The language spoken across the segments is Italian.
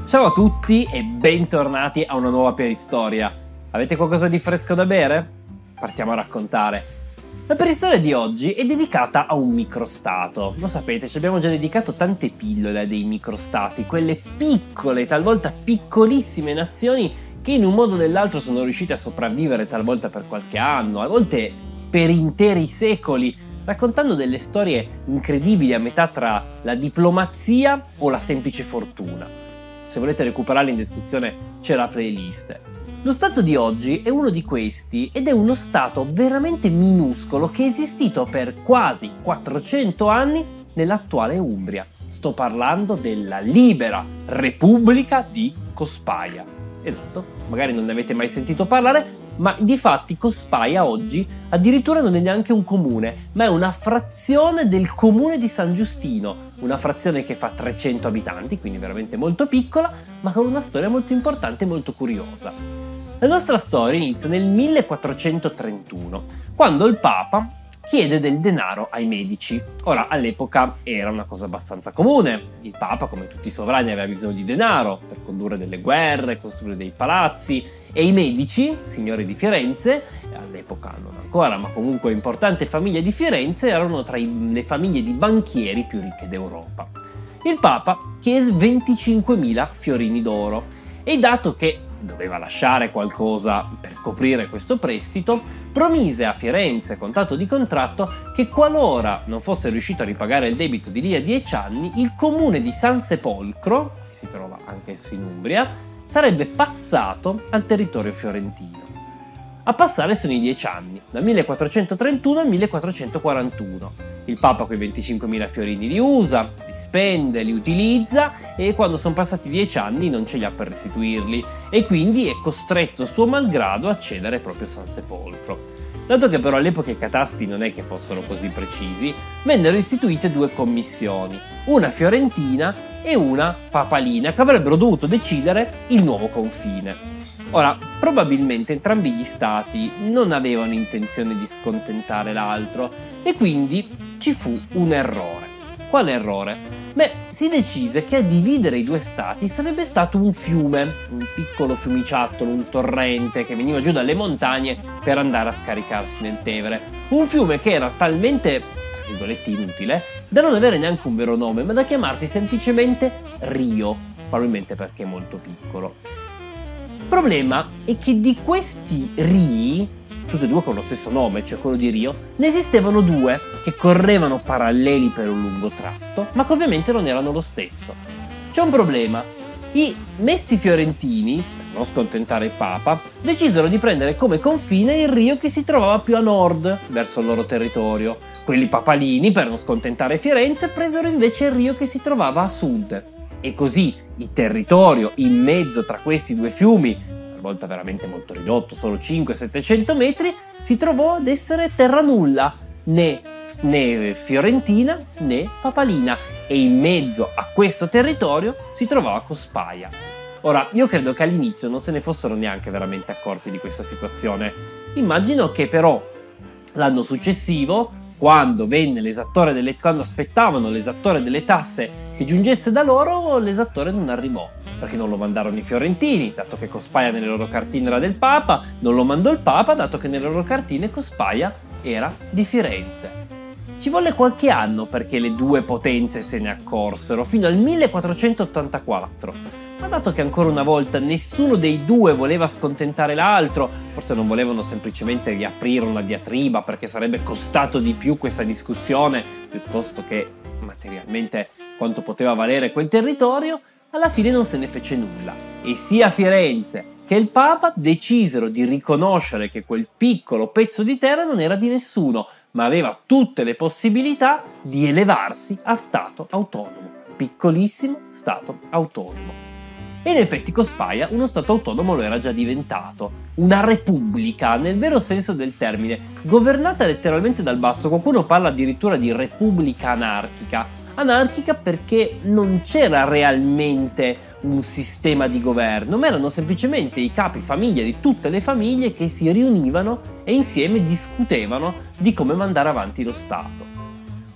Ciao a tutti e bentornati a una nuova Peristoria. Avete qualcosa di fresco da bere? Partiamo a raccontare. La Peristoria di oggi è dedicata a un microstato. Lo sapete, ci abbiamo già dedicato tante pillole a dei microstati, quelle piccole, talvolta piccolissime nazioni che in un modo o nell'altro sono riuscite a sopravvivere talvolta per qualche anno, a volte per interi secoli, raccontando delle storie incredibili a metà tra la diplomazia o la semplice fortuna. Se volete recuperarli in descrizione c'è la playlist. Lo stato di oggi è uno di questi ed è uno stato veramente minuscolo che è esistito per quasi 400 anni nell'attuale Umbria. Sto parlando della Libera Repubblica di Cospaia. Esatto, magari non ne avete mai sentito parlare, ma difatti Cospaia oggi addirittura non è neanche un comune, ma è una frazione del comune di San Giustino, una frazione che fa 300 abitanti, quindi veramente molto piccola, ma con una storia molto importante e molto curiosa. La nostra storia inizia nel 1431, quando il Papa chiede del denaro ai medici. Ora, all'epoca era una cosa abbastanza comune. Il Papa, come tutti i sovrani, aveva bisogno di denaro per condurre delle guerre, costruire dei palazzi, e i medici, signori di Firenze, all'epoca non ancora, ma comunque importante famiglia di Firenze, erano tra le famiglie di banchieri più ricche d'Europa. Il Papa chiese 25.000 fiorini d'oro e, dato che doveva lasciare qualcosa per coprire questo prestito, promise a Firenze, contatto di contratto, che qualora non fosse riuscito a ripagare il debito di lì a 10 anni, il comune di San Sepolcro, che si trova anch'esso in Umbria, sarebbe passato al territorio fiorentino. A passare sono i 10 anni, dal 1431 al 1441. Il Papa quei 25.000 fiorini li usa, li spende, li utilizza e quando sono passati 10 anni non ce li ha per restituirli e quindi è costretto suo malgrado a cedere proprio San Sepolcro. Dato che però all'epoca i catasti non è che fossero così precisi, vennero istituite due commissioni, una fiorentina e una papalina, che avrebbero dovuto decidere il nuovo confine. Ora, probabilmente entrambi gli stati non avevano intenzione di scontentare l'altro e quindi ci fu un errore. Quale errore? Beh, si decise che a dividere i due stati sarebbe stato un fiume, un piccolo fiumiciattolo, un torrente che veniva giù dalle montagne per andare a scaricarsi nel Tevere. Un fiume che era talmente, tra virgolette, inutile da non avere neanche un vero nome, ma da chiamarsi semplicemente Rio, probabilmente perché è molto piccolo. Il problema è che di questi rii, tutti e due con lo stesso nome, cioè quello di Rio, ne esistevano due che correvano paralleli per un lungo tratto, ma che ovviamente non erano lo stesso. C'è un problema. I messi fiorentini, per non scontentare il Papa, decisero di prendere come confine il Rio che si trovava più a nord, verso il loro territorio. Quelli papalini, per non scontentare Firenze, presero invece il Rio che si trovava a sud. E così il territorio in mezzo tra questi due fiumi, talvolta veramente molto ridotto, solo 500-700 metri, si trovò ad essere terra nulla, né fiorentina né papalina, e in mezzo a questo territorio si trovava Cospaia. Ora, io credo che all'inizio non se ne fossero neanche veramente accorti di questa situazione. Immagino che però l'anno successivo, quando aspettavano l'esattore delle tasse che giungesse da loro, l'esattore non arrivò, perché non lo mandarono i fiorentini, dato che Cospaia nelle loro cartine era del Papa, non lo mandò il Papa, dato che nelle loro cartine Cospaia era di Firenze. Ci volle qualche anno perché le due potenze se ne accorsero, fino al 1484. Ma dato che ancora una volta nessuno dei due voleva scontentare l'altro, forse non volevano semplicemente riaprire una diatriba perché sarebbe costato di più questa discussione, piuttosto che materialmente quanto poteva valere quel territorio, alla fine non se ne fece nulla. E sia Firenze che il Papa decisero di riconoscere che quel piccolo pezzo di terra non era di nessuno, ma aveva tutte le possibilità di elevarsi a stato autonomo. Piccolissimo stato autonomo. E in effetti Cospaia uno stato autonomo lo era già diventato, una repubblica nel vero senso del termine, governata letteralmente dal basso. Qualcuno parla addirittura di repubblica anarchica. Anarchica perché non c'era realmente un sistema di governo, ma erano semplicemente i capi famiglia di tutte le famiglie che si riunivano e insieme discutevano di come mandare avanti lo Stato.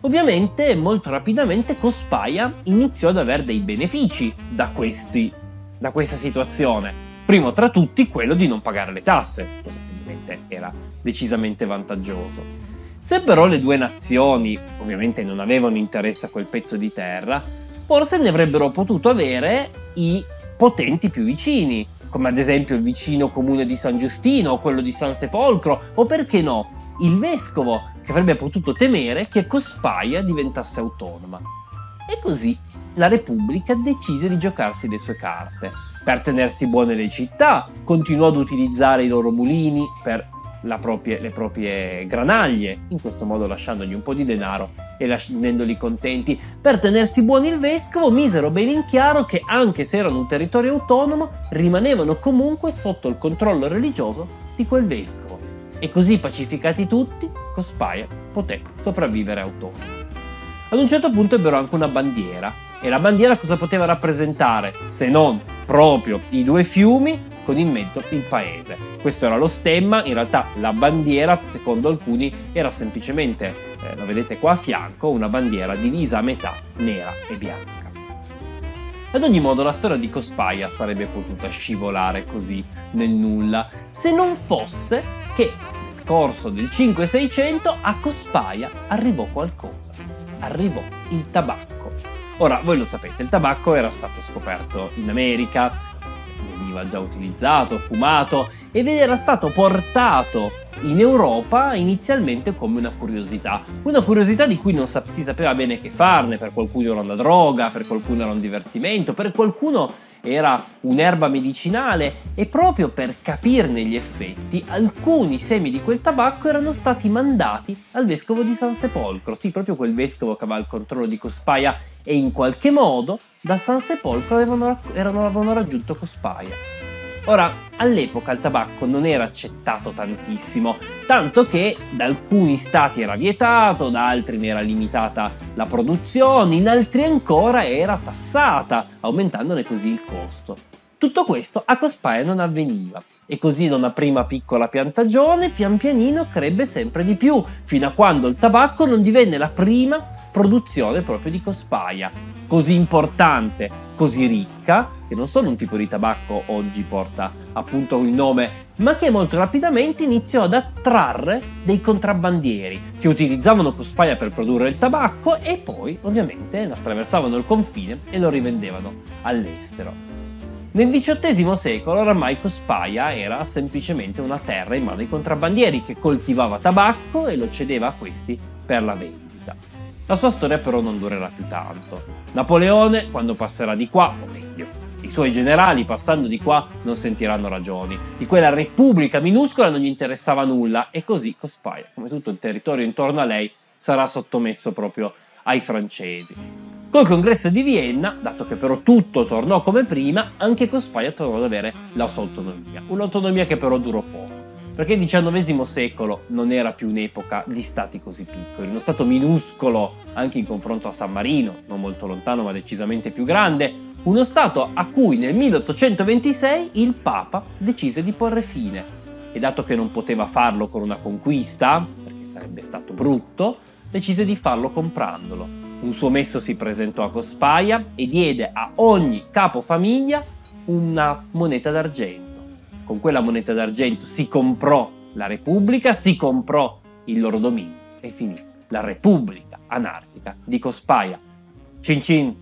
Ovviamente molto rapidamente Cospaia iniziò ad avere dei benefici da questi da questa situazione. Primo tra tutti quello di non pagare le tasse, cosa che ovviamente era decisamente vantaggioso. Se però le due nazioni ovviamente non avevano interesse a quel pezzo di terra, forse ne avrebbero potuto avere i potenti più vicini, come ad esempio il vicino comune di San Giustino o quello di San Sepolcro, o perché no, il vescovo, che avrebbe potuto temere che Cospaia diventasse autonoma. E così la Repubblica decise di giocarsi le sue carte. Per tenersi buone le città, continuò ad utilizzare i loro mulini per le proprie granaglie, in questo modo lasciandogli un po' di denaro e rendendoli contenti. Per tenersi buoni il vescovo, misero bene in chiaro che anche se erano un territorio autonomo, rimanevano comunque sotto il controllo religioso di quel vescovo. E così pacificati tutti, Cospaia poté sopravvivere autonomo. Ad un certo punto ebbero anche una bandiera, e la bandiera cosa poteva rappresentare, se non proprio i due fiumi con in mezzo il paese. Questo era lo stemma, in realtà la bandiera, secondo alcuni, era semplicemente, lo vedete qua a fianco, una bandiera divisa a metà, nera e bianca. Ad ogni modo la storia di Cospaia sarebbe potuta scivolare così nel nulla, se non fosse che nel corso del 500-600 a Cospaia arrivò qualcosa. Arrivò il tabacco. Ora, voi lo sapete, il tabacco era stato scoperto in America, veniva già utilizzato, fumato, ed era stato portato in Europa inizialmente come una curiosità di cui non si sapeva bene che farne. Per qualcuno era una droga, per qualcuno era un divertimento, per qualcuno era un'erba medicinale, e proprio per capirne gli effetti alcuni semi di quel tabacco erano stati mandati al vescovo di San Sepolcro, sì, proprio quel vescovo che aveva il controllo di Cospaia, e in qualche modo da San Sepolcro avevano raggiunto Cospaia. Ora, all'epoca il tabacco non era accettato tantissimo, tanto che da alcuni stati era vietato, da altri ne era limitata la produzione, in altri ancora era tassata, aumentandone così il costo. Tutto questo a Cospaia non avveniva, e così da una prima piccola piantagione pian pianino crebbe sempre di più, fino a quando il tabacco non divenne la prima produzione proprio di Cospaia, così importante, così ricca, che non solo un tipo di tabacco oggi porta appunto il nome, ma che molto rapidamente iniziò ad attrarre dei contrabbandieri che utilizzavano Cospaia per produrre il tabacco e poi ovviamente attraversavano il confine e lo rivendevano all'estero. Nel XVIII secolo oramai Cospaia era semplicemente una terra in mano ai contrabbandieri, che coltivava tabacco e lo cedeva a questi per la vendita. La sua storia però non durerà più tanto. Napoleone, quando passerà di qua, o meglio, i suoi generali passando di qua non sentiranno ragioni. Di quella repubblica minuscola non gli interessava nulla, e così Cospaia, come tutto il territorio intorno a lei, sarà sottomesso proprio ai francesi. Col congresso di Vienna, dato che però tutto tornò come prima, anche Cospaia tornò ad avere la sua autonomia. Un'autonomia che però durò poco, perché il XIX secolo non era più un'epoca di stati così piccoli. Uno stato minuscolo anche in confronto a San Marino, non molto lontano ma decisamente più grande, uno stato a cui nel 1826 il Papa decise di porre fine. E dato che non poteva farlo con una conquista, perché sarebbe stato brutto, decise di farlo comprandolo. Un suo messo si presentò a Cospaia e diede a ogni capofamiglia una moneta d'argento. Con quella moneta d'argento si comprò la Repubblica, si comprò il loro dominio e finì la Repubblica anarchica di Cospaia. Cin cin!